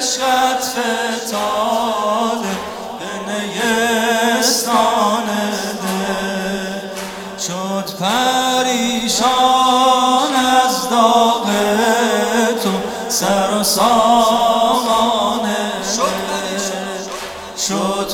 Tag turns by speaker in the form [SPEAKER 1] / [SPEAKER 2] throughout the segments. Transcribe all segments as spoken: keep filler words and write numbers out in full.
[SPEAKER 1] عشقت فتاده به نیستان دل شد پریشان از داغ تو سر و سامان شد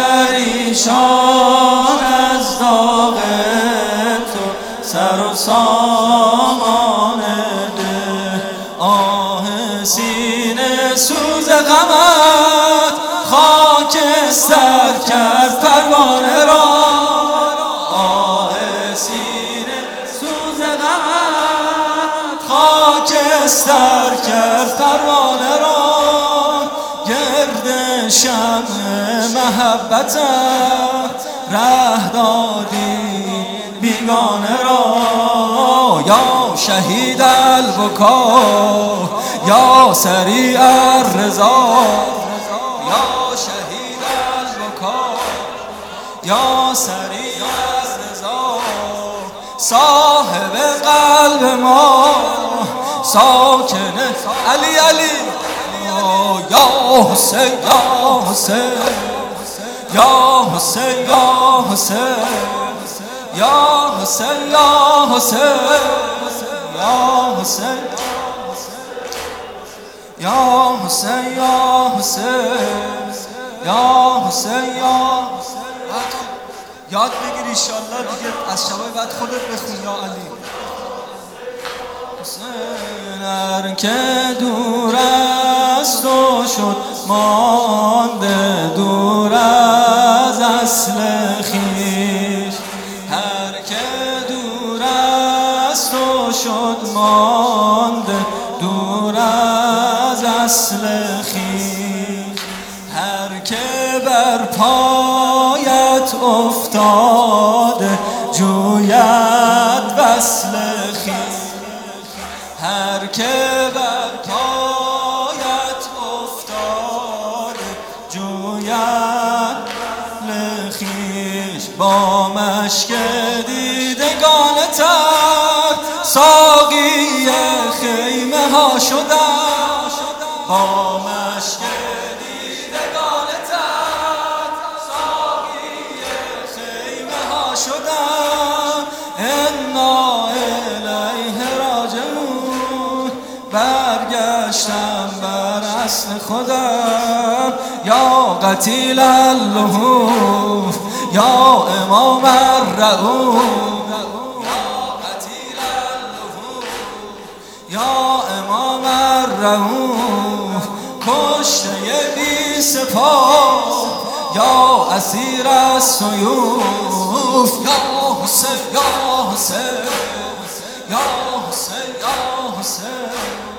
[SPEAKER 1] پریشان از داغ تو سر و سامان دل آه سینه سوز غمت خاکستر کرد پروانه را آه سینه سوز غمت خاکستر کرد پروانه را گرد شمع محبتت ره دادی بیگانه را یا شهید البکا یا سریع الرضا یا شهید البکا یا سریع الرضا صاحب قلب ما ساکن علی علی یا حسین یا حسین یا حسین یا حسین یا حسین یا حسین یا حسین یا حسین یا حسین یا حسین یا یاد بگیر انشالله دیگه از شبای بعد خودت بخون یا علی حسین هر که دور از تو شد مانده دور از اصل خویش هر که دور از تو شد مانده دور از اصل خویش هر که بر پایت افتاده جوید وصل خویش هر که بر پایت افتاده جوید لخیش با مشک دیدگان تر ساقی خیمه ها شدم با مشک دیدگان تر ساقی خیمه ها شدم انا الیه راجعون برگشتم بر اصل خودم یا قتیل اللهوف یا امام الرؤوف یا امام الرؤوف کشته بی سپاه یا اسیر السیوف یا حسین یا حسین یا حسین یا حسین